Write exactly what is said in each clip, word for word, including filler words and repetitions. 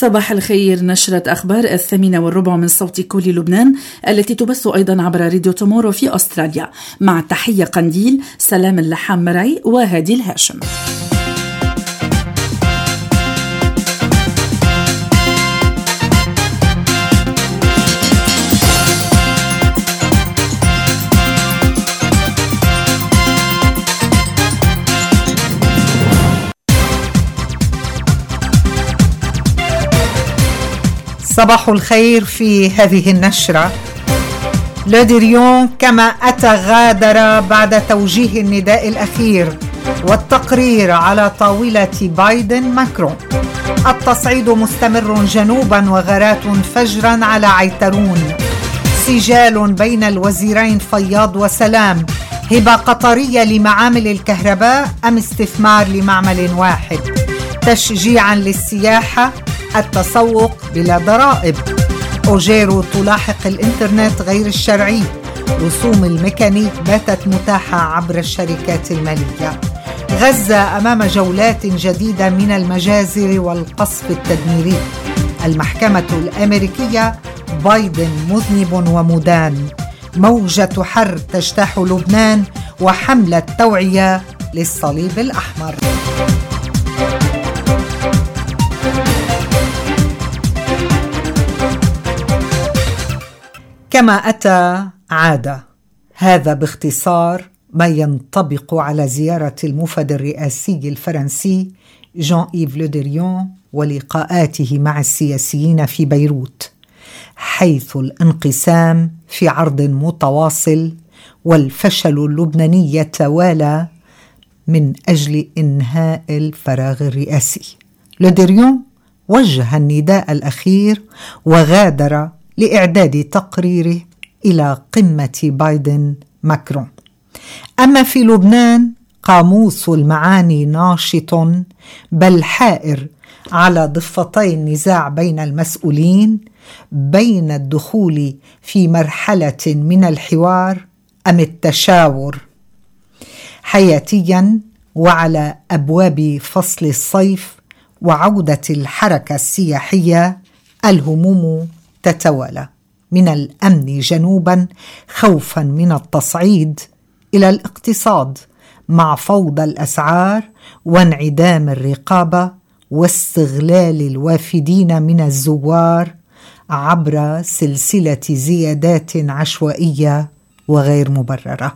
صباح الخير. نشرة أخبار الثامنة والربع من صوت كل لبنان التي تبث أيضا عبر راديو تومورو في أستراليا. مع التحية قنديل، سلام اللحام مرعي وهادي الهاشم. صباح الخير. في هذه النشرة، لو دريون كما أتى غادر بعد توجيه النداء الأخير والتقرير على طاولة بايدن ماكرون. التصعيد مستمر جنوبا وغارات فجرا على عيترون. سجال بين الوزيرين فياض وسلام. هبة قطرية لمعامل الكهرباء أم استثمار لمعمل واحد؟ تشجيعا للسياحة، التسوق بلا ضرائب. أوجيرو تلاحق الإنترنت غير الشرعي. رسوم الميكانيك باتت متاحة عبر الشركات المالية. غزة أمام جولات جديدة من المجازر والقصف التدميري. المحكمة الأمريكية، بايدن مذنب ومدان. موجة حر تجتاح لبنان وحملة توعية للصليب الأحمر. كما أتى عاد. هذا باختصار ما ينطبق على زيارة الموفد الرئاسي الفرنسي جان إيف لو دريون ولقاءاته مع السياسيين في بيروت، حيث الانقسام في عرض متواصل والفشل اللبناني يتوالى من أجل إنهاء الفراغ الرئاسي. لو دريون وجه النداء الأخير وغادر لإعداد تقريره إلى قمة بايدن ماكرون. أما في لبنان، قاموس المعاني ناشط بل حائر على ضفتي النزاع بين المسؤولين، بين الدخول في مرحلة من الحوار أم التشاور. حياتيا وعلى أبواب فصل الصيف وعودة الحركة السياحية، الهموم تتوالى من الأمن جنوبا خوفا من التصعيد إلى الاقتصاد مع فوضى الأسعار وانعدام الرقابة واستغلال الوافدين من الزوار عبر سلسلة زيادات عشوائية وغير مبررة.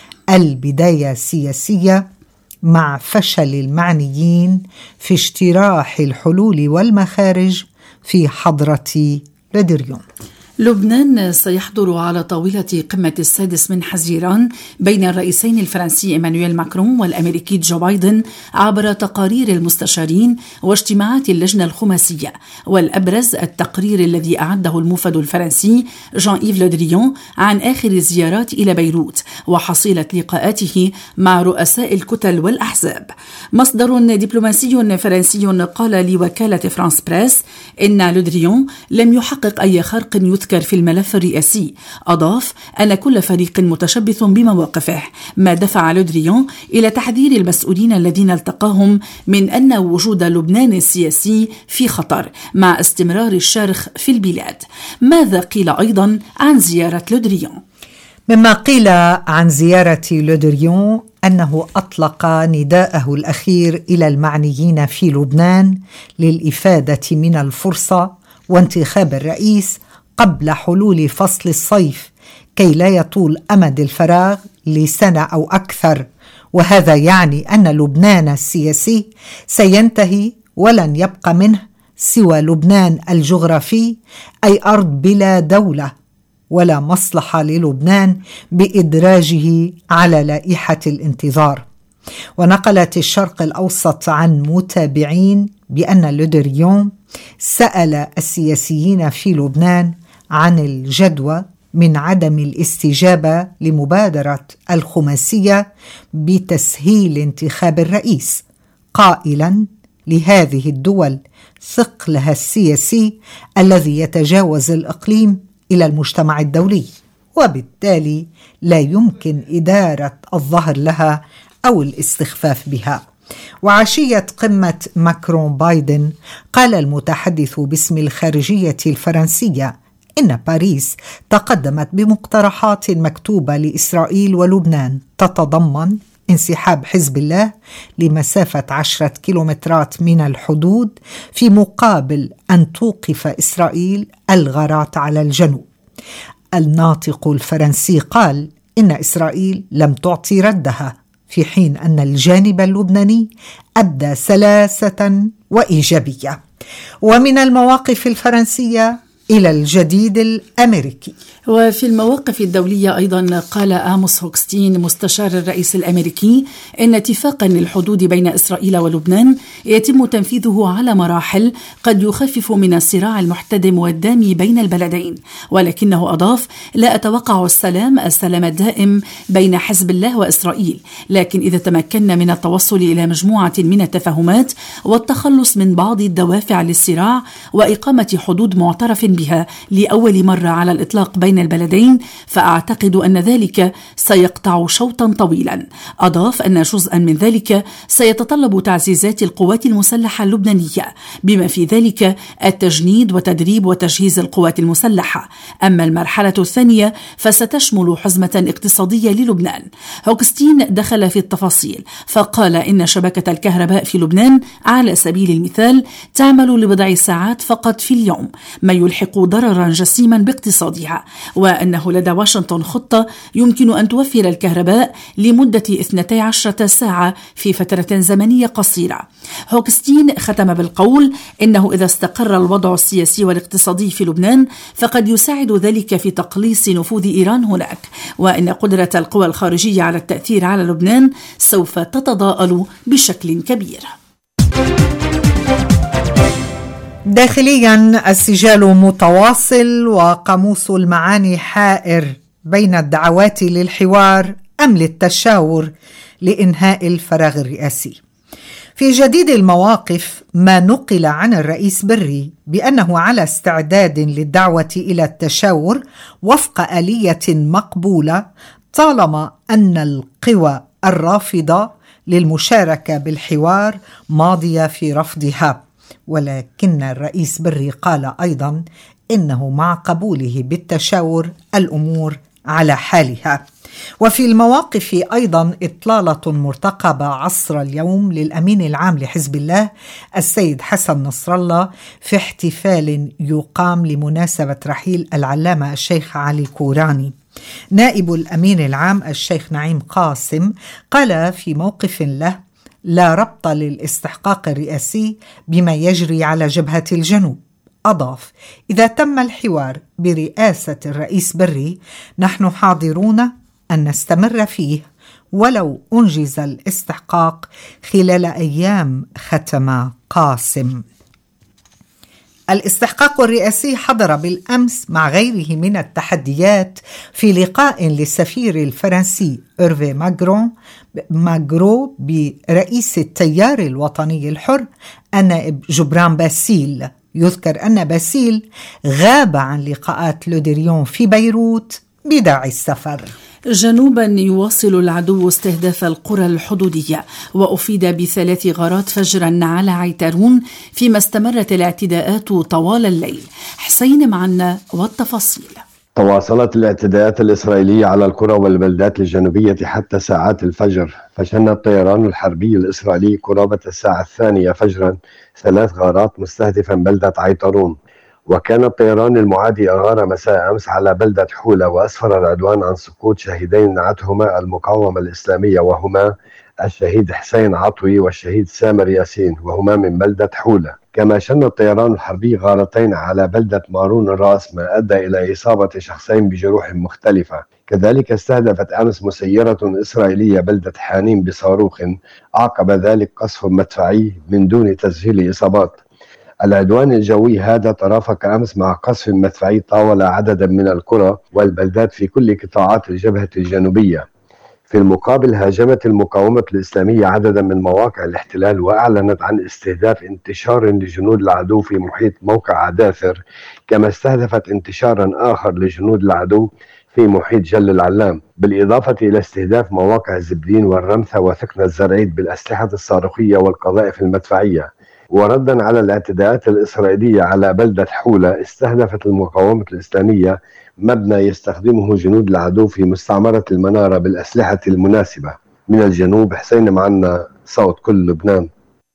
البداية سياسية مع فشل المعنيين في اجتراح الحلول والمخارج في حضرة لو دريون. لبنان سيحضر على طاولة قمة السادس من حزيران بين الرئيسين الفرنسي إيمانويل ماكرون والأمريكي جو بايدن عبر تقارير المستشارين واجتماعات اللجنة الخماسية. والأبرز التقرير الذي أعده الموفد الفرنسي جان إيف لو دريون عن آخر الزيارات إلى بيروت وحصيلة لقاءاته مع رؤساء الكتل والأحزاب. مصدر دبلوماسي فرنسي قال لوكالة فرانس بريس إن لو دريون لم يحقق أي خرق يذكر في الملف الرئاسي. أضاف أن كل فريق متشبث بمواقفه، ما دفع لو دريون إلى تحذير المسؤولين الذين التقاهم من أن وجود لبنان السياسي في خطر مع استمرار الشرخ في البلاد. ماذا قيل أيضا عن زيارة لو دريون؟ مما قيل عن زيارة لو دريون أنه أطلق نداءه الأخير إلى المعنيين في لبنان للإفادة من الفرصة وانتخاب الرئيس قبل حلول فصل الصيف كي لا يطول أمد الفراغ لسنة أو أكثر. وهذا يعني أن لبنان السياسي سينتهي ولن يبقى منه سوى لبنان الجغرافي، أي أرض بلا دولة، ولا مصلحة للبنان بإدراجه على لائحة الانتظار. ونقلت الشرق الأوسط عن متابعين بأن لو دريون سأل السياسيين في لبنان عن الجدوى من عدم الاستجابة لمبادرة الخماسية بتسهيل انتخاب الرئيس، قائلا لهذه الدول ثقلها السياسي الذي يتجاوز الإقليم إلى المجتمع الدولي، وبالتالي لا يمكن إدارة الظهر لها أو الاستخفاف بها. وعشية قمة ماكرون بايدن قال المتحدث باسم الخارجية الفرنسية إن باريس تقدمت بمقترحات مكتوبة لإسرائيل ولبنان تتضمن انسحاب حزب الله لمسافة عشرة كيلومترات من الحدود في مقابل أن توقف إسرائيل الغارات على الجنوب. الناطق الفرنسي قال إن إسرائيل لم تعطي ردها، في حين أن الجانب اللبناني أبدى سلاسة وإيجابية. ومن المواقف الفرنسية إلى الجديد الأمريكي. وفي المواقف الدولية أيضا قال آموس هوكستين مستشار الرئيس الأمريكي إن اتفاقا للحدود بين إسرائيل ولبنان يتم تنفيذه على مراحل قد يخفف من الصراع المحتدم والدامي بين البلدين، ولكنه أضاف: لا أتوقع السلام السلام الدائم بين حزب الله وإسرائيل، لكن إذا تمكنا من التوصل إلى مجموعة من التفاهمات والتخلص من بعض الدوافع للصراع وإقامة حدود معترف بها لأول مرة على الإطلاق بين البلدين، فأعتقد أن ذلك سيقطع شوطا طويلا. أضاف أن جزءا من ذلك سيتطلب تعزيزات القوات المسلحة اللبنانية، بما في ذلك التجنيد وتدريب وتجهيز القوات المسلحة. أما المرحلة الثانية فستشمل حزمة اقتصادية للبنان. هوكستين دخل في التفاصيل فقال إن شبكة الكهرباء في لبنان على سبيل المثال تعمل لبضع ساعات فقط في اليوم، ما يلحق ضررا جسيما باقتصادها، وأنه لدى واشنطن خطة يمكن أن توفر الكهرباء لمدة اثنتي عشرة ساعة في فترة زمنية قصيرة. هوكستين ختم بالقول إنه إذا استقر الوضع السياسي والاقتصادي في لبنان فقد يساعد ذلك في تقليص نفوذ إيران هناك، وإن قدرة القوى الخارجية على التأثير على لبنان سوف تتضاءل بشكل كبير. داخليا السجال متواصل وقاموس المعاني حائر بين الدعوات للحوار أم للتشاور لإنهاء الفراغ الرئاسي. في جديد المواقف ما نقل عن الرئيس بري بأنه على استعداد للدعوة إلى التشاور وفق آلية مقبولة طالما أن القوى الرافضة للمشاركة بالحوار ماضية في رفضها. ولكن الرئيس بري قال أيضا إنه مع قبوله بالتشاور الأمور على حالها. وفي المواقف أيضا إطلالة مرتقبة عصر اليوم للأمين العام لحزب الله السيد حسن نصر الله في احتفال يقام لمناسبة رحيل العلامة الشيخ علي كوراني. نائب الأمين العام الشيخ نعيم قاسم قال في موقف له: لا ربط للاستحقاق الرئاسي بما يجري على جبهة الجنوب. أضاف: إذا تم الحوار برئاسة الرئيس بري نحن حاضرون أن نستمر فيه ولو أنجز الاستحقاق خلال أيام. ختم قاسم. الاستحقاق الرئاسي حضر بالأمس مع غيره من التحديات في لقاء للسفير الفرنسي إيرفي ماغرون ماغرو برئيس التيار الوطني الحر النائب جبران باسيل. يذكر أن باسيل غاب عن لقاءات لودريون في بيروت بداعي السفر. جنوبا يواصل العدو استهداف القرى الحدودية، وأفيد بثلاث غارات فجرا على عيترون فيما استمرت الاعتداءات طوال الليل. حسين معنا والتفاصيل. تواصلت الاعتداءات الإسرائيلية على القرى والبلدات الجنوبية حتى ساعات الفجر، فشن الطيران الحربي الإسرائيلي قرابة الساعة الثانية فجرا ثلاث غارات مستهدفا بلدة عيترون. وكان الطيران المعادي أغار مساء أمس على بلدة حولة، وأسفر العدوان عن سقوط شهيدين نعتهما المقاومة الإسلامية، وهما الشهيد حسين عطوي والشهيد سامر ياسين، وهما من بلدة حولة. كما شن الطيران الحربي غارتين على بلدة مارون الراس، ما أدى إلى إصابة شخصين بجروح مختلفة. كذلك استهدفت أمس مسيرة إسرائيلية بلدة حانيم بصاروخ، أعقب ذلك قصف مدفعي من دون تسجيل إصابات. العدوان الجوي هذا ترافق أمس مع قصف مدفعي طاول عددا من القرى والبلدات في كل قطاعات الجبهة الجنوبية. في المقابل هاجمت المقاومة الإسلامية عددا من مواقع الاحتلال، وأعلنت عن استهداف انتشار لجنود العدو في محيط موقع عداثر، كما استهدفت انتشارا آخر لجنود العدو في محيط جل العلام، بالإضافة إلى استهداف مواقع زبدين والرمثة وثكنة زرعيد بالأسلحة الصاروخية والقذائف المدفعية. وردا على الاعتداءات الإسرائيلية على بلدة حولة، استهدفت المقاومة الإسلامية مبنى يستخدمه جنود العدو في مستعمرة المنارة بالأسلحة المناسبة. من الجنوب حسين معنا، صوت كل لبنان.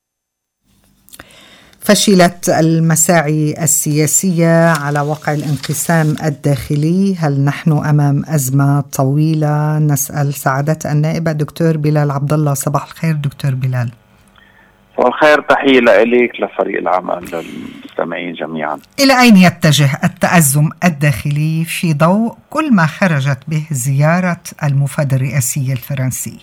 فشلت المساعي السياسية على وقع الانقسام الداخلي. هل نحن أمام أزمة طويلة؟ نسأل سعادة النائب الدكتور بلال عبد الله. صباح الخير دكتور بلال. صباح الخير، تحية لك لفريق العمل للمستمعين جميعا. إلى أين يتجه التأزم الداخلي في ضوء كل ما خرجت به زيارة المفاد الرئاسي الفرنسي؟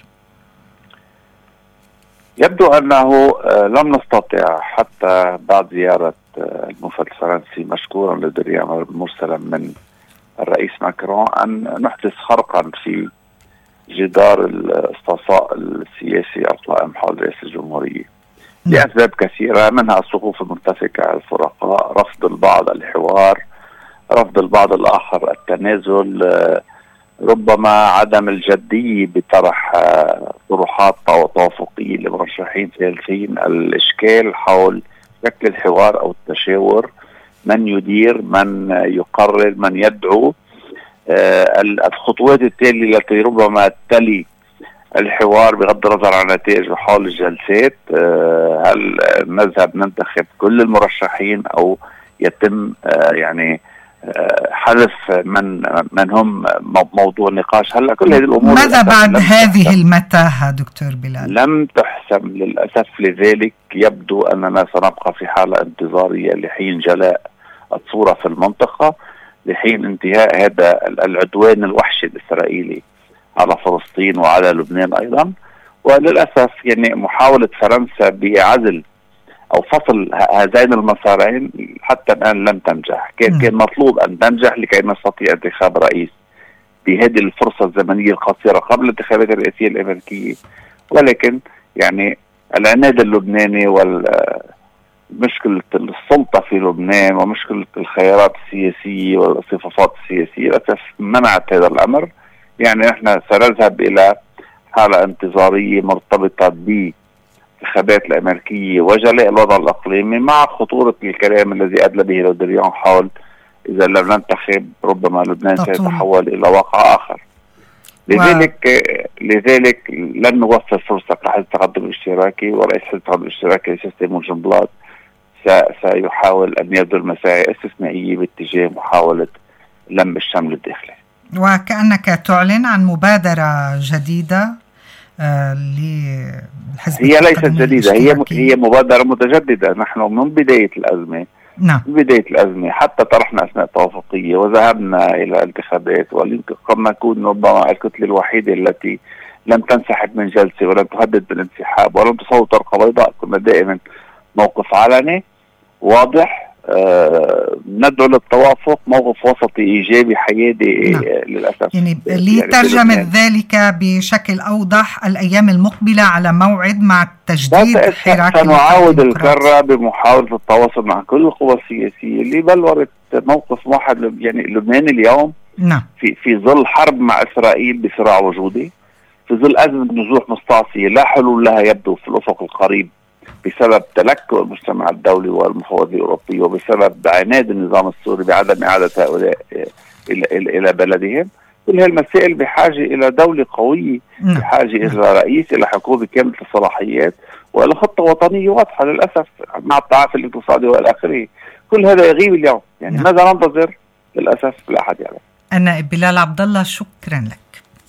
يبدو أنه لم نستطع حتى بعد زيارة المفاد الفرنسي مشكورا لدريان مرسلا من الرئيس ماكرون أن نحدث خرقا في جدار الاستعصاء السياسي القائم حول رئيس الجمهورية لأسباب كثيرة، منها الصفوف المتفقة الفرقاء، رفض البعض الحوار، رفض البعض الآخر التنازل، ربما عدم الجدية بطرح طروحات توافقية لمرشحين ثالثين، الإشكال حول شكل الحوار أو التشاور، من يدير، من يقرر، من يدعو، الخطوات التالية التي ربما تلي الحوار بغض النظر عن نتائج حول الجلسات. هل نذهب ننتخب كل المرشحين أو يتم يعني حذف من من هم موضوع النقاش؟ هلا كل هذه الامور ماذا بعد هذه المتاهه دكتور بلال؟ لم تحسم للاسف، لذلك يبدو اننا سنبقى في حاله انتظاريه لحين جلاء الصوره في المنطقه، لحين انتهاء هذا العدوان الوحشي الاسرائيلي على فلسطين وعلى لبنان ايضا. وللاسف يعني محاوله فرنسا بعزل أو فصل هذين المسارين حتى الآن لم تنجح. كان كان مطلوب أن تنجح لكي نستطيع انتخاب رئيس بهذه الفرصة الزمنية القصيرة قبل الانتخابات الرئاسية الأمريكية، ولكن يعني العناد اللبناني والمشكلة السلطة في لبنان ومشكلة الخيارات السياسية والصفافات السياسية للأسف منعت هذا الأمر. يعني نحن سنذهب إلى حالة انتظارية مرتبطة ب الانتخابات الأمريكية وجلاء الوضع الإقليمي، مع خطورة الكلام الذي أدلى به لودريان حول إذا لم ننتخب ربما لبنان سيتحول إلى واقع آخر. لذلك و... لذلك لن نوفر فرصة لحزب التقدم الاشتراكي، ورئيس حزب التقدم الاشتراكي سيستم جنبلاط سيحاول أن يبذل مساعي استثنائية باتجاه محاولة لم الشمل الداخلي. وكأنك تعلن عن مبادرة جديدة للحزب. هي ليست جديدة، هي هي مبادرة متجددة. نحن من بداية الأزمة نعم. من بداية الأزمة حتى طرحنا أثناء توافقية وذهبنا إلى انتخابات، وقد نكون ربما الكتلة الوحيدة التي لم تنسحب من جلسة ولم تهدد بالانسحاب ولم تصوت ورقة بيضاء. كنا دائما موقف علني واضح، أه ندعو للتوافق، موقف وسطي إيجابي حيادي. نعم. للأسف يعني لترجم يعني ذلك بشكل أوضح الأيام المقبلة على موعد مع تجديد حراك. سنعاود الكرة بمحاولة التواصل مع كل القوى السياسية اللي بلورت موقف واحد. يعني لبنان اليوم نعم. في في ظل حرب مع إسرائيل بصراع وجودي، في ظل أزمة نزوح مستعصية لا حلول لها يبدو في الأفق القريب بسبب تلكؤ المجتمع الدولي والمفوضية الأوروبية، وبسبب عناد النظام السوري بعدم إعادة هؤلاء إلى إلى بلدهم. كل هالمسائل بحاجة إلى دولة قوية، بحاجة إلى رئيس، إلى حكومة كاملة الصلاحيات، وإلى خطة وطنية واضحة. للأسف مع التعافي الاقتصادي والى آخره كل هذا يغيب اليوم. يعني نعم. ماذا ننتظر؟ للأسف لا أحد يعلم. النائب بلال عبد الله، شكرا لك.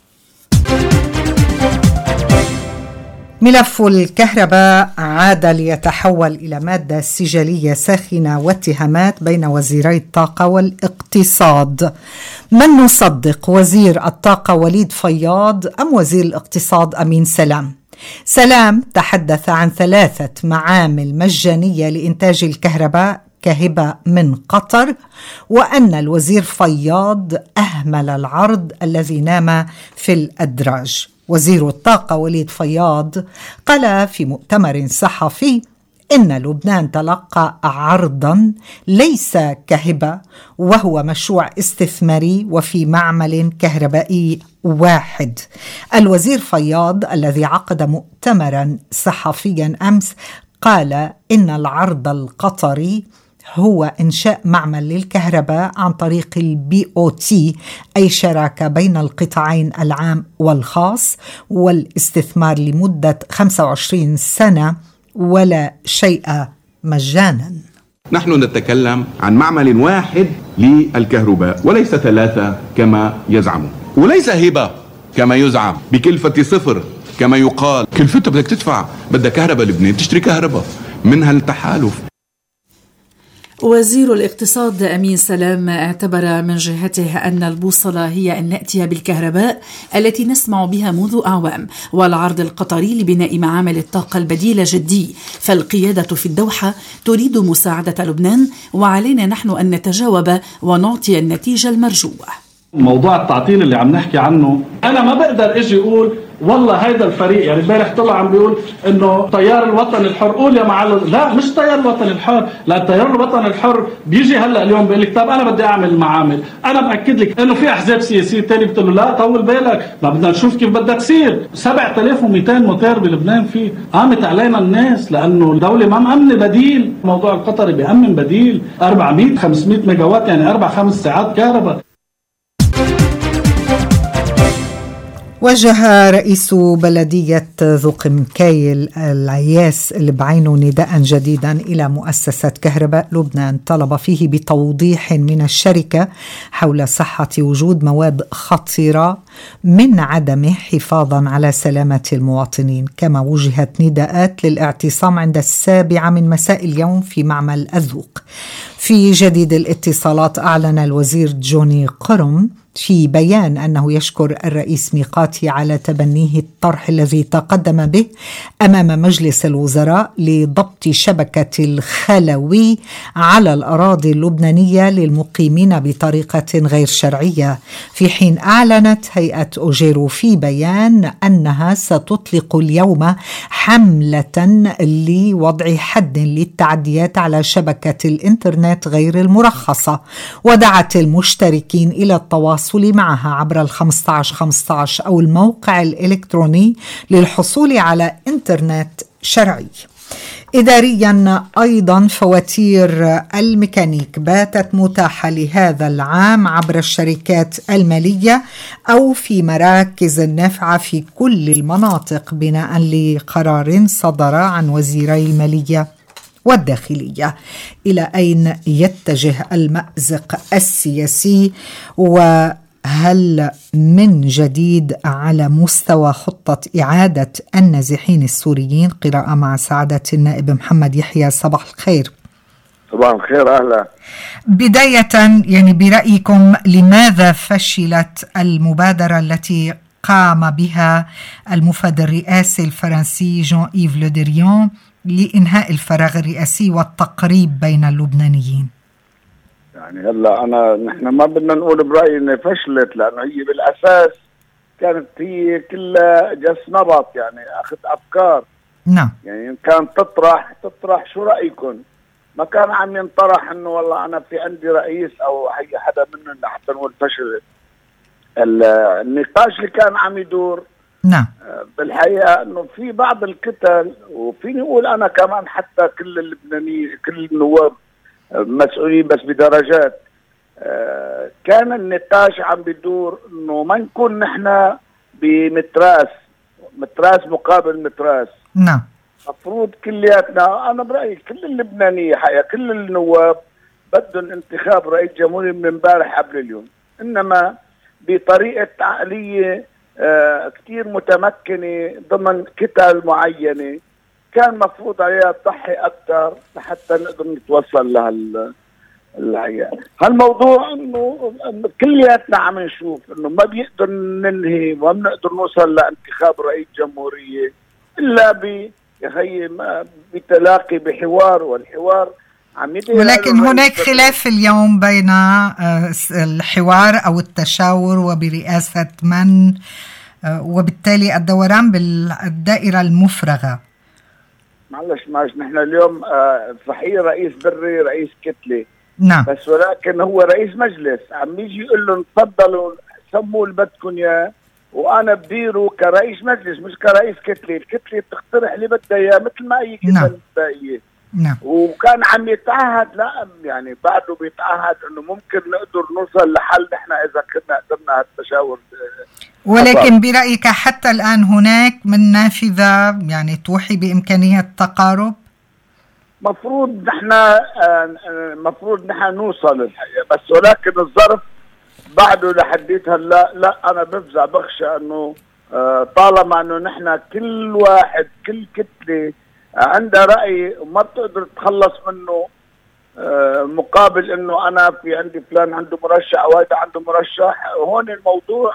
ملف الكهرباء عاد ليتحول إلى مادة سجالية ساخنة واتهامات بين وزيري الطاقة والاقتصاد. من نصدق، وزير الطاقة وليد فياض أم وزير الاقتصاد أمين سلام؟ سلام تحدث عن ثلاثة معامل مجانية لإنتاج الكهرباء كهبة من قطر، وأن الوزير فياض أهمل العرض الذي نام في الأدراج. وزير الطاقة وليد فياض قال في مؤتمر صحفي إن لبنان تلقى عرضا ليس كهبة، وهو مشروع استثماري وفي معمل كهربائي واحد. الوزير فياض الذي عقد مؤتمرا صحفيا أمس قال إن العرض القطري هو إنشاء معمل للكهرباء عن طريق البي أو تي، أي شراكة بين القطاعين العام والخاص، والاستثمار لمدة خمسة وعشرين سنة ولا شيء مجانا. نحن نتكلم عن معمل واحد للكهرباء وليس ثلاثة كما يزعمون، وليس هبة كما يزعم بكلفة صفر كما يقال. كلفتها بدك تدفع، بدها كهرباء لبنان تشتري كهرباء منها التحالف. وزير الاقتصاد أمين سلام اعتبر من جهته أن البوصلة هي أن نأتي بالكهرباء التي نسمع بها منذ أعوام، والعرض القطري لبناء معامل الطاقة البديلة جدي، فالقيادة في الدوحة تريد مساعدة لبنان، وعلينا نحن أن نتجاوب ونعطي النتيجة المرجوة. موضوع التعطيل اللي عم نحكي عنه، أنا ما بقدر إجي أقول والله هيدا الفريق، يعني امبارح طلع عم بيقول انه تيار الوطن الحر. قول يا معلم، لا مش تيار الوطن الحر، لا تيار الوطن الحر بيجي هلا اليوم بيقول لك طب انا بدي اعمل معامل. انا باكد لك انه في احزاب سياسيه ثانيه بتقول له لا طول بالك، ما بدنا نشوف كيف بدها تصير. سبعة آلاف ومئتين موتور بلبنان فيه، قامت علينا الناس لانه الدوله ما مأمنه بديل. الموضوع القطري بيأمن بديل أربعمئة خمسمئة ميجا وات، يعني اربع خمس ساعات كهرباء. وجه رئيس بلدية ذو قمكايل العياس اللي بعينه نداء جديدا إلى مؤسسة كهرباء لبنان، طلب فيه بتوضيح من الشركة حول صحة وجود مواد خطرة من عدمه حفاظا على سلامة المواطنين. كما وجهت نداءات للاعتصام عند السابعة من مساء اليوم في معمل الذوق. في جديد الاتصالات أعلن الوزير جوني قرم في بيان أنه يشكر الرئيس ميقاتي على تبنيه الطرح الذي تقدم به أمام مجلس الوزراء لضبط شبكة الخلوي على الأراضي اللبنانية للمقيمين بطريقة غير شرعية، في حين أعلنت هيئة أوجيرو في بيان أنها ستطلق اليوم حملة لوضع حد للتعديات على شبكة الإنترنت غير المرخصة، ودعت المشتركين إلى التواصل معها عبر الخمسة عشر خمسة عشر أو الموقع الإلكتروني للحصول على إنترنت شرعي. إداريا أيضا فواتير الميكانيك باتت متاحة لهذا العام عبر الشركات المالية أو في مراكز النفع في كل المناطق بناء لقرار صدر عن وزيري المالية والداخلية. إلى أين يتجه المأزق السياسي، وهل من جديد على مستوى خطة إعادة النازحين السوريين؟ قراءة مع سعادة النائب محمد يحيى. صباح الخير. صباح الخير، أهلا. بداية يعني برأيكم لماذا فشلت المبادرة التي قام بها المفاد الرئاسي الفرنسي جون إيف لو دريون لإنهاء الفراغ الرئاسي والتقريب بين اللبنانيين؟ يعني هلا أنا نحن ما بدنا نقول برأيي إنها فشلت، لأنه هي بالأساس كانت هي كلها جس نبط، يعني أخذ أفكار. نعم. يعني كانت تطرح تطرح شو رأيكم، ما كان عم ينطرح إنه والله أنا في عندي رئيس أو أي حدا منهم لحتى نقول فشلت. النقاش اللي كان عم يدور نعم بالحقيقة انه في بعض الكتل، وفيني اقول انا كمان حتى كل اللبنانيين كل النواب مسؤولين بس بدرجات، كان النقاش عم بيدور انه ما نكون نحن بمتراس متراس مقابل متراس. نعم. مفروض كلياتنا، انا برأيي كل اللبنانية حقيقة كل النواب بدهم انتخاب رئيس جمهوري من امبارح قبل اليوم، انما بطريقة عقلية آه كتير متمكنة ضمن كتل معينة كان مفروض عليها تضحي أكثر لحتى نقدر نتوصل لهالحقيقة. هالموضوع إنه كلياتنا عم نشوف إنه ما بيقدر ننهي وما بنقدر نوصل لانتخاب رئيس جمهورية إلا ب يخي بتلاقي بحوار، والحوار عم يدير. ولكن هناك خلاف اليوم بين الحوار أو التشاور وبرئاسة من، وبالتالي الدوران بالدائرة المفرغة. معلش معلش نحن اليوم آه صحيح رئيس بري رئيس كتلة، نعم، بس ولكن هو رئيس مجلس، عم يجي يقول لهم تفضلوا سموا اللي بدكم اياه وانا بديره كرئيس مجلس مش كرئيس كتلة. الكتلة بتقترح اللي بدها اياه مثل ما اي كتلة نعم. بدها اياه. نعم. وكان عم يتعهد، لا يعني بعده بيتعهد انه ممكن نقدر نوصل لحل نحن اذا كنا قدرنا هالتشاور. ولكن برأيك حتى الآن هناك من نافذة يعني توحي بإمكانية التقارب؟ مفروض نحن مفروض نحن نوصل الحقيقة، بس ولكن الظرف بعده لحديت هلا لا انا بفزع بخشى انه طالما انه نحن كل واحد كل كتلة عندها رأي وما بتقدر تتخلص منه مقابل انه انا في عندي فلان عنده مرشح او هذا عنده مرشح. هون الموضوع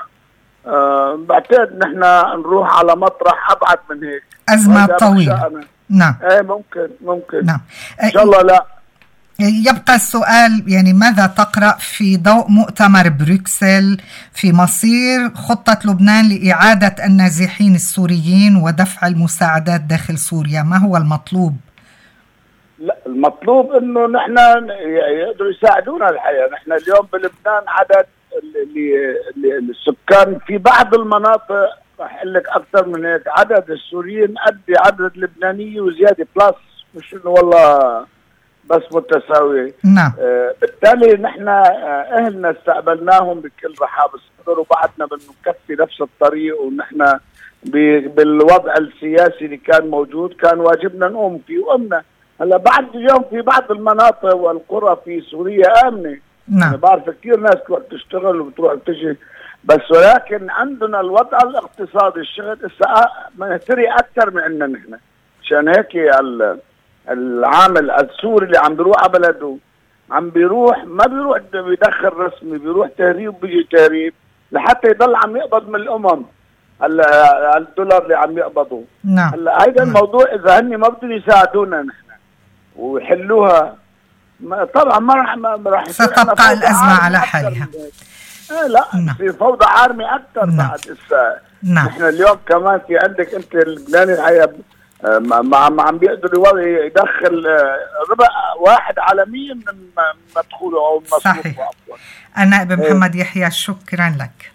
بعتقد نحن نروح على مطرح ابعد من هيك، ازمه طويله. نعم ايه ممكن ممكن نعم ان شاء الله. لا يبقى السؤال يعني ماذا تقرأ في ضوء مؤتمر بروكسل في مصير خطة لبنان لإعادة النازحين السوريين ودفع المساعدات داخل سوريا؟ ما هو المطلوب؟ لا المطلوب انه نحن يقدروا يساعدونا. الحقيقة نحن اليوم بلبنان عدد اللي السكان في بعض المناطق رح اقول لك اكثر من هيك، عدد السوريين قد عدد اللبنانيين وزياده بلس، مش انه والله بس متساوي. نعم. آه بالتالي نحن آه اهلنا استقبلناهم بكل رحاب الصدر وبعدنا بدنا نكفي نفس الطريق، ونحن بالوضع السياسي اللي كان موجود كان واجبنا نقوم فيه وقمنا. هلا بعد اليوم في بعض المناطق والقرى في سوريا امنه. نعم. انا بعرف كثير ناس تروح تشتغل وبتروح تجي، بس ولكن عندنا الوضع الاقتصادي الشغل منهتري اكثر من عندنا نحن. عشان هيك العامل السوري اللي عم بيروح على بلده عم بيروح ما بيروح بيدخل رسمي، بيروح تهريب بيجي تهريب لحتى يضل عم يقبض من الامم هلا الدولار اللي عم يقبضوا. نعم. هلا هيدا الموضوع اذا هن ما بدهم يساعدونا نحن ويحلوها طبعا ما راح ما راح ستبقى الازمه على حالها. آه لا نعم. في فوضى عارمه اكثر. نعم. بعد اسا نعم. نحن اليوم كمان في عندك انت اللبناني الحقيقه ما ما عم بيقدر يدخل ربع واحد عالميا من مدخوله او مصروفه. النائب محمد يحيى شكرا لك.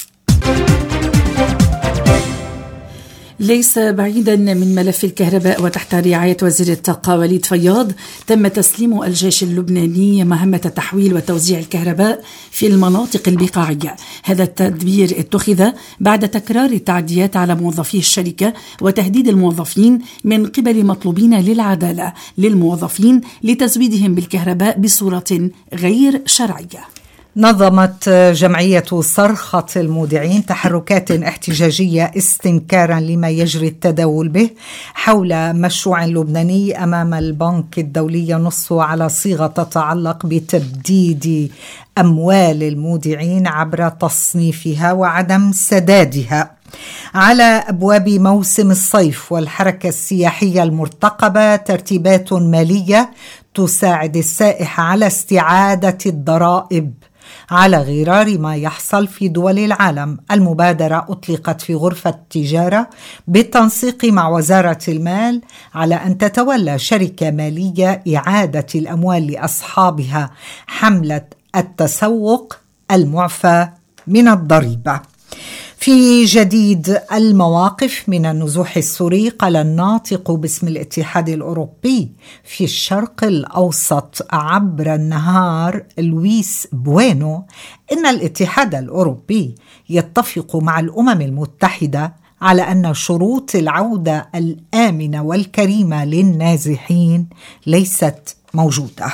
ليس بعيدا من ملف الكهرباء وتحت رعاية وزير الطاقة وليد فياض تم تسليم الجيش اللبناني مهمة تحويل وتوزيع الكهرباء في المناطق البقاعية. هذا التدبير اتخذ بعد تكرار التعديات على موظفي الشركة وتهديد الموظفين من قبل مطلوبين للعدالة للموظفين لتزويدهم بالكهرباء بصورة غير شرعية. نظمت جمعية صرخة المودعين تحركات احتجاجية استنكارا لما يجري التداول به حول مشروع لبناني أمام البنك الدولي ينص على صيغة تتعلق بتبديد أموال المودعين عبر تصنيفها وعدم سدادها. على أبواب موسم الصيف والحركة السياحية المرتقبة ترتيبات مالية تساعد السائح على استعادة الضرائب على غرار ما يحصل في دول العالم. المبادرة أطلقت في غرفة التجارة بالتنسيق مع وزارة المال على أن تتولى شركة مالية إعادة الأموال لأصحابها حملة التسوق المعفى من الضريبة. في جديد المواقف من النزوح السوري، قال الناطق باسم الاتحاد الأوروبي في الشرق الأوسط عبر النهار لويس بوينو إن الاتحاد الأوروبي يتفق مع الأمم المتحدة على أن شروط العودة الآمنة والكريمة للنازحين ليست موجودة.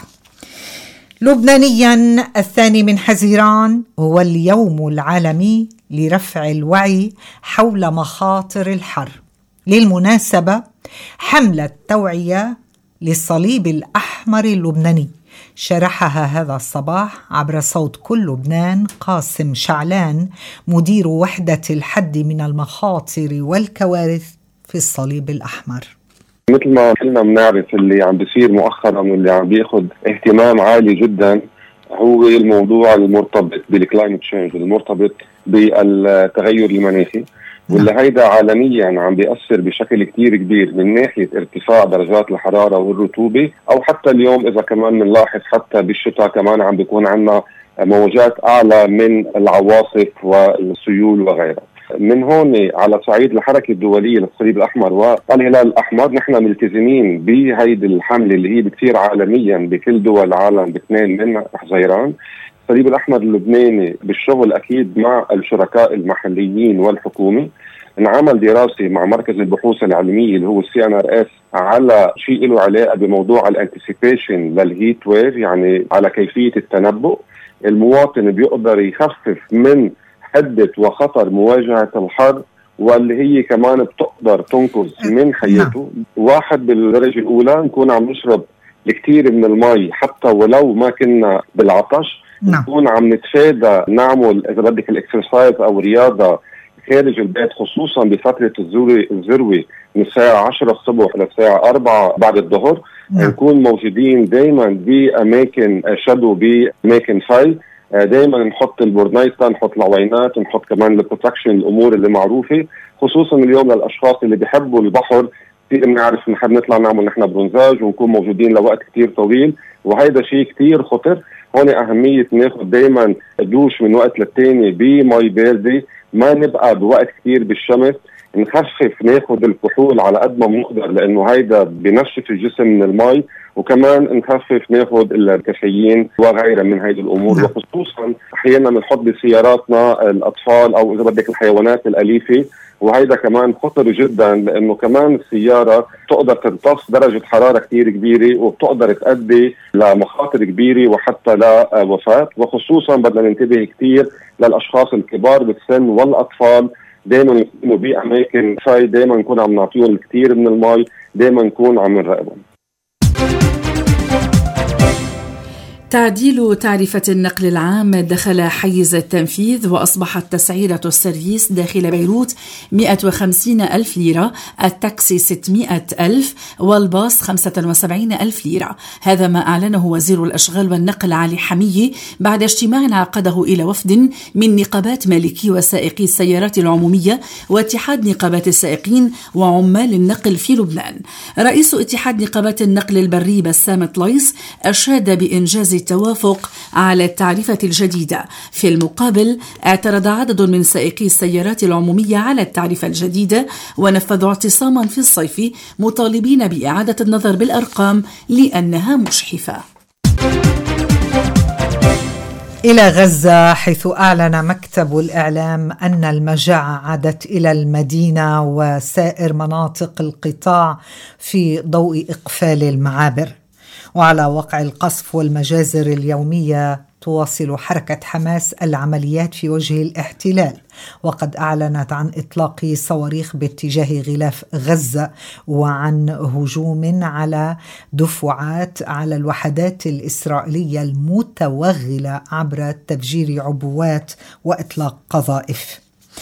لبنانيا الثاني من حزيران هو اليوم العالمي لرفع الوعي حول مخاطر الحر. للمناسبة حملة توعية للصليب الأحمر اللبناني شرحها هذا الصباح عبر صوت كل لبنان قاسم شعلان مدير وحدة الحد من المخاطر والكوارث في الصليب الأحمر. مثل ما كلنا بنعرف اللي عم بيصير مؤخرا واللي عم بياخد اهتمام عالي جدا هو الموضوع المرتبط بالكلايمت تشينج، المرتبط بالتغير المناخي. واللي هيدا عالميا عم بيأثر بشكل كتير كبير من ناحية ارتفاع درجات الحرارة والرطوبة، أو حتى اليوم إذا كمان بنلاحظ حتى بالشتاء كمان عم بيكون عنا موجات أعلى من العواصف والسيول وغيرها. من هون على صعيد الحركة الدولية للصليب الأحمر والهلال الأحمر نحن ملتزمين بهيدي الحملة اللي هي بتصير عالميا بكل دول العالم باثنين من حزيران. الصليب الأحمر اللبناني بالشغل أكيد مع الشركاء المحليين والحكومي انعمل دراسة مع مركز البحوث العلمية اللي هو السي ان ار اس على شيء له علاقة بموضوع الانتسيبيشن للهيت ويف، يعني على كيفية التنبؤ. المواطن بيقدر يخفف من حدة وخطر مواجهة الحر، واللي هي كمان بتقدر تنقذ من حياته. واحد بالدرجة الأولى نكون عم نشرب الكثير من المي حتى ولو ما كنا بالعطش، نكون عم نتفادى نعمل إذا بدك الإكسرسايز أو رياضة خارج البيت، خصوصا بفترة الذروة من الساعة عشرة الصبح للساعة أربعة بعد الظهر. نكون موجودين دايما بأماكن شدو بأماكن فاي، دايما نحط البورنايتا، نحط العوينات، نحط كمان البروتكشن، الأمور اللي معروفة خصوصا اليوم للأشخاص اللي بيحبوا البحر. كثير بنعرف نحب نطلع نعمل نحن برونزاج ونكون موجودين لوقت كثير طويل، وهيدا شيء كثير خطر. هون أهمية ناخد دايما دوش من وقت للتاني بمي باردة، ما نبقى بوقت كثير بالشمس، نخفف ناخد الكحول على قد ما بنقدر لأنه هيدا بنشف الجسم من المي، وكمان نخفف ناخد الكافيين وغيرها من هيدي الأمور. وخصوصا أحيانا بنحط بسياراتنا الأطفال أو إذا بدك الحيوانات الأليفة، وهيدا كمان خطر جدا لأنه كمان السيارة تقدر تمتص درجة حرارة كتير كبيرة وبتقدر تؤدي لمخاطر كبيرة وحتى لوفاة. وخصوصا بدنا ننتبه كتير للأشخاص الكبار بالسن والأطفال، دايما يكونوا بأماكن فاي، دايما نكون عم نعطيهم كتير من المي، دايما نكون عم نراقبهم. تعديل تعرفة النقل العام دخل حيز التنفيذ، وأصبحت تسعيرة السيرفيس داخل بيروت مئة وخمسين ألف ليرة، التاكسي ستمئة ألف، والباص خمسة وسبعين ألف ليرة. هذا ما أعلنه وزير الأشغال والنقل علي حمية بعد اجتماع عقده إلى وفد من نقابات مالكي وسائقي السيارات العمومية واتحاد نقابات السائقين وعمال النقل في لبنان. رئيس اتحاد نقابات النقل البري بسام طليس أشاد بإنجاز التوافق على التعرفة الجديدة. في المقابل اعترض عدد من سائقي السيارات العمومية على التعرفة الجديدة ونفذوا اعتصاما في الصيف مطالبين بإعادة النظر بالأرقام لأنها مجحفة. إلى غزة، حيث أعلن مكتب الإعلام أن المجاعة عادت إلى المدينة وسائر مناطق القطاع في ضوء إقفال المعابر. وعلى وقع القصف والمجازر اليومية تواصل حركة حماس العمليات في وجه الاحتلال، وقد أعلنت عن إطلاق صواريخ باتجاه غلاف غزة وعن هجوم على دفعات على الوحدات الإسرائيلية المتوغلة عبر تفجير عبوات وإطلاق قذائف.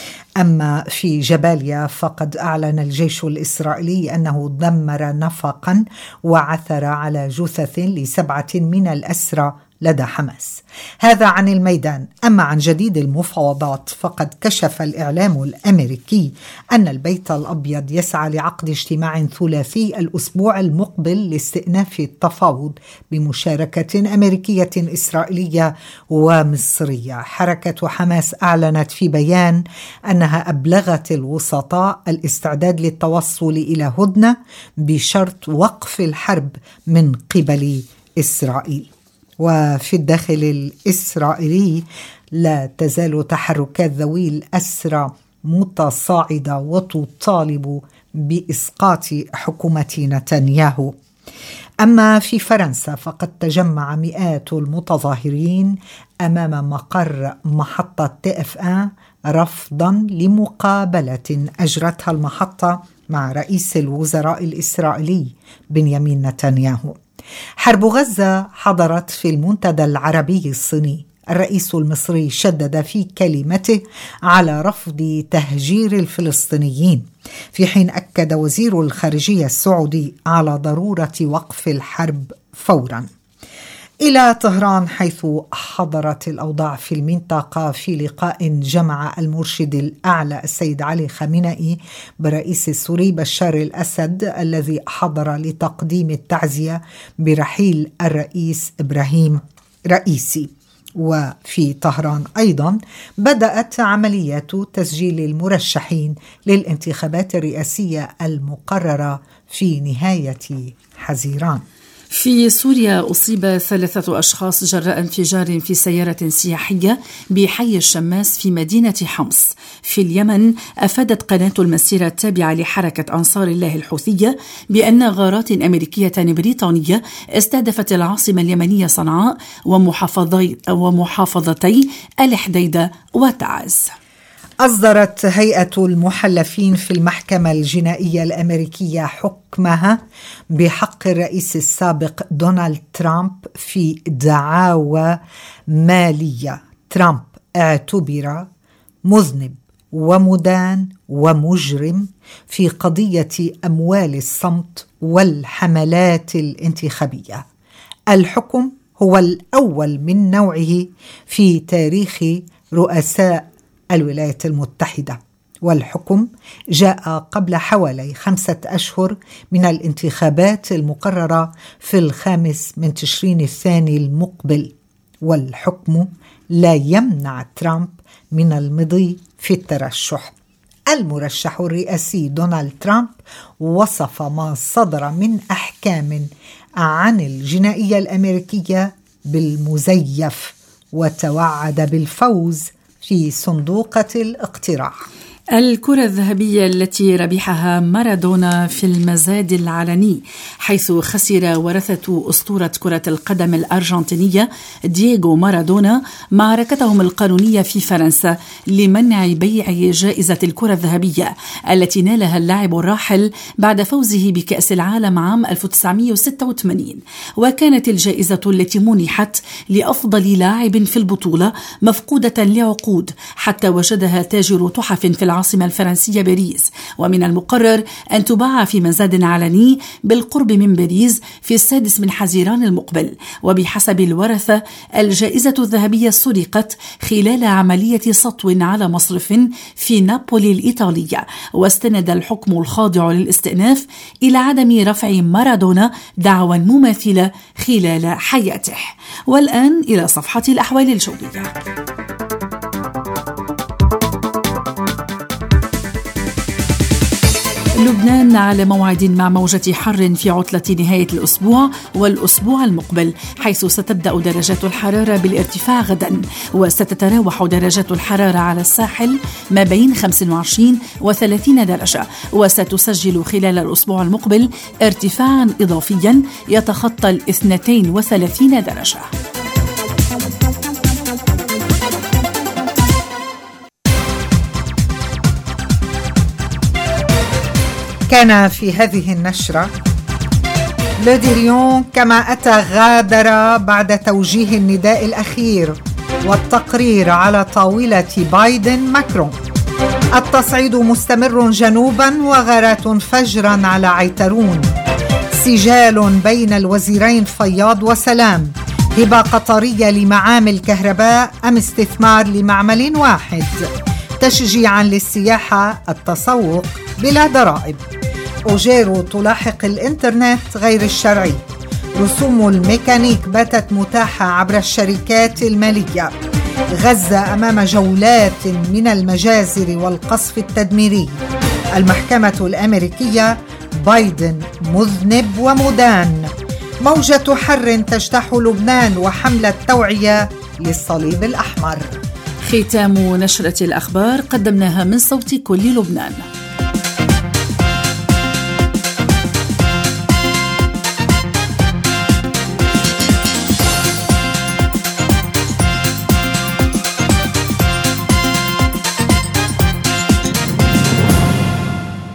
أما في جباليا فقد أعلن الجيش الإسرائيلي أنه دمر نفقا وعثر على جثث لسبعة من الأسرى لدى حماس. هذا عن الميدان. أما عن جديد المفاوضات فقد كشف الإعلام الأمريكي أن البيت الأبيض يسعى لعقد اجتماع ثلاثي الأسبوع المقبل لاستئناف التفاوض بمشاركة أمريكية إسرائيلية ومصرية. حركة حماس أعلنت في بيان أنها أبلغت الوسطاء الاستعداد للتوصل إلى هدنة بشرط وقف الحرب من قبل إسرائيل. وفي الداخل الإسرائيلي لا تزال تحركات ذوي الأسرى متصاعدة وتطالب بإسقاط حكومة نتنياهو. أما في فرنسا فقد تجمع مئات المتظاهرين أمام مقر محطة تي إف واحد رفضا لمقابلة أجرتها المحطة مع رئيس الوزراء الإسرائيلي بنيامين نتنياهو. حرب غزة حضرت في المنتدى العربي الصيني. الرئيس المصري شدد في كلمته على رفض تهجير الفلسطينيين، في حين أكد وزير الخارجية السعودي على ضرورة وقف الحرب فورا. إلى طهران، حيث حضرت الأوضاع في المنطقة في لقاء جمع المرشد الأعلى السيد علي خامنئي برئيس السوري بشار الأسد، الذي حضر لتقديم التعزية برحيل الرئيس إبراهيم رئيسي. وفي طهران أيضا بدأت عمليات تسجيل المرشحين للانتخابات الرئاسية المقررة في نهاية حزيران. في سوريا أصيب ثلاثة أشخاص جراء انفجار في سيارة سياحية بحي الشماس في مدينة حمص. في اليمن أفادت قناة المسيرة التابعة لحركة أنصار الله الحوثية بأن غارات أمريكية بريطانية استهدفت العاصمة اليمنية صنعاء ومحافظي ومحافظتي الحديدة وتعز. أصدرت هيئة المحلفين في المحكمة الجنائية الأمريكية حكمها بحق الرئيس السابق دونالد ترامب في دعاوى مالية. ترامب اعتبر مذنب ومدان ومجرم في قضية أموال الصمت والحملات الانتخابية. الحكم هو الأول من نوعه في تاريخ رؤساء الولايات المتحدة، والحكم جاء قبل حوالي خمسة أشهر من الانتخابات المقررة في الخامس من تشرين الثاني المقبل، والحكم لا يمنع ترامب من المضي في الترشح. المرشح الرئاسي دونالد ترامب وصف ما صدر من أحكام عن الجنائية الأمريكية بالمزيف، وتوعد بالفوز في صندوقة الاقتراع. الكرة الذهبية التي ربحها مارادونا في المزاد العلني، حيث خسر ورثة أسطورة كرة القدم الأرجنتينية دييغو مارادونا معركتهم القانونية في فرنسا لمنع بيع جائزة الكرة الذهبية التي نالها اللاعب الراحل بعد فوزه بكأس العالم عام ألف وتسعمائة وستة وثمانين. وكانت الجائزة التي منحت لأفضل لاعب في البطولة مفقودة لعقود، حتى وجدها تاجر تحف في العاصمة الفرنسية باريس، ومن المقرر أن تباع في مزاد علني بالقرب من باريس في السادس من حزيران المقبل. وبحسب الورثة الجائزة الذهبية سرقت خلال عملية سطو على مصرف في نابولي الإيطالية، واستند الحكم الخاضع للاستئناف إلى عدم رفع مارادونا دعوى مماثلة خلال حياته. والآن إلى صفحة الأحوال الجوية. لبنان على موعد مع موجة حر في عطلة نهاية الأسبوع والأسبوع المقبل، حيث ستبدأ درجات الحرارة بالارتفاع غدا، وستتراوح درجات الحرارة على الساحل ما بين خمسة وعشرين وثلاثين درجة، وستسجل خلال الأسبوع المقبل ارتفاعا إضافيا يتخطى الاثنتين وثلاثين درجة. كان في هذه النشرة لوديريون كما أتى غادر بعد توجيه النداء الأخير والتقرير على طاولة بايدن ماكرون. التصعيد مستمر جنوبا وغارات فجرا على عيترون. سجال بين الوزيرين فياض وسلام. هبة قطرية لمعامل كهرباء أم استثمار لمعمل واحد. تشجيعا للسياحة التسوق بلا ضرائب. أجيرو تلاحق الإنترنت غير الشرعي. رسوم الميكانيك باتت متاحة عبر الشركات المالية. غزة أمام جولات من المجازر والقصف التدميري. المحكمة الأمريكية بايدن مذنب ومدان. موجة حر تجتاح لبنان وحملة توعية للصليب الأحمر. ختام نشرة الأخبار قدمناها من صوت كل لبنان.